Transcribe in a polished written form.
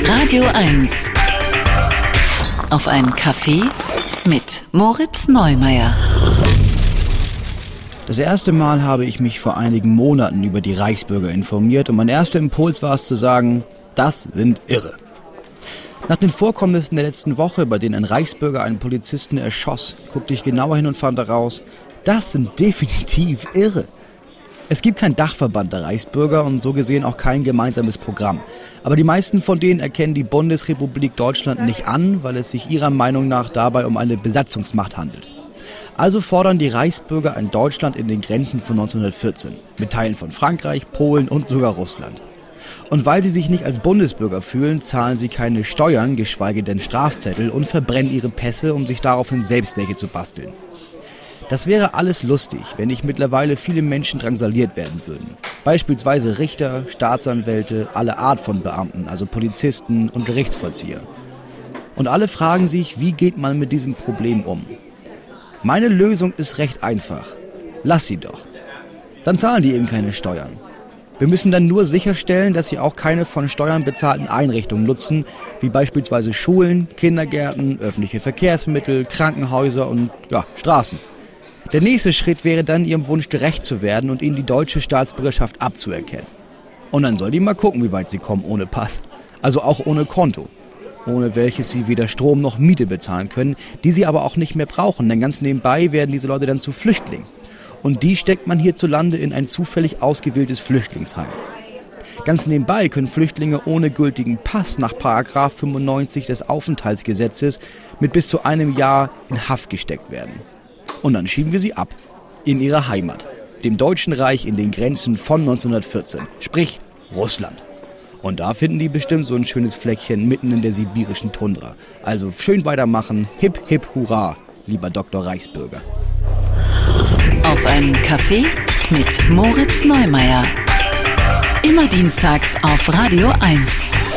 Radio 1. Auf ein Café mit Moritz Neumeier. Das erste Mal habe ich mich vor einigen Monaten über die Reichsbürger informiert und mein erster Impuls war es zu sagen, das sind Irre. Nach den Vorkommnissen der letzten Woche, bei denen ein Reichsbürger einen Polizisten erschoss, guckte ich genauer hin und fand daraus, das sind definitiv Irre. Es gibt keinen Dachverband der Reichsbürger und so gesehen auch kein gemeinsames Programm. Aber die meisten von denen erkennen die Bundesrepublik Deutschland nicht an, weil es sich ihrer Meinung nach dabei um eine Besatzungsmacht handelt. Also fordern die Reichsbürger ein Deutschland in den Grenzen von 1914, mit Teilen von Frankreich, Polen und sogar Russland. Und weil sie sich nicht als Bundesbürger fühlen, zahlen sie keine Steuern, geschweige denn Strafzettel und verbrennen ihre Pässe, um sich daraufhin selbst welche zu basteln. Das wäre alles lustig, wenn nicht mittlerweile viele Menschen drangsaliert werden würden. Beispielsweise Richter, Staatsanwälte, alle Art von Beamten, also Polizisten und Gerichtsvollzieher. Und alle fragen sich, wie geht man mit diesem Problem um? Meine Lösung ist recht einfach. Lass sie doch. Dann zahlen die eben keine Steuern. Wir müssen dann nur sicherstellen, dass sie auch keine von Steuern bezahlten Einrichtungen nutzen, wie beispielsweise Schulen, Kindergärten, öffentliche Verkehrsmittel, Krankenhäuser und Straßen. Der nächste Schritt wäre dann, ihrem Wunsch gerecht zu werden und ihnen die deutsche Staatsbürgerschaft abzuerkennen. Und dann soll die mal gucken, wie weit sie kommen ohne Pass. Also auch ohne Konto. Ohne welches sie weder Strom noch Miete bezahlen können, die sie aber auch nicht mehr brauchen, denn ganz nebenbei werden diese Leute dann zu Flüchtlingen. Und die steckt man hierzulande in ein zufällig ausgewähltes Flüchtlingsheim. Ganz nebenbei können Flüchtlinge ohne gültigen Pass nach § 95 des Aufenthaltsgesetzes mit bis zu einem Jahr in Haft gesteckt werden. Und dann schieben wir sie ab, in ihre Heimat, dem Deutschen Reich in den Grenzen von 1914, sprich Russland. Und da finden die bestimmt so ein schönes Fleckchen mitten in der sibirischen Tundra. Also schön weitermachen, hip hip hurra, lieber Dr. Reichsbürger. Auf ein Café mit Moritz Neumeier. Immer dienstags auf Radio 1.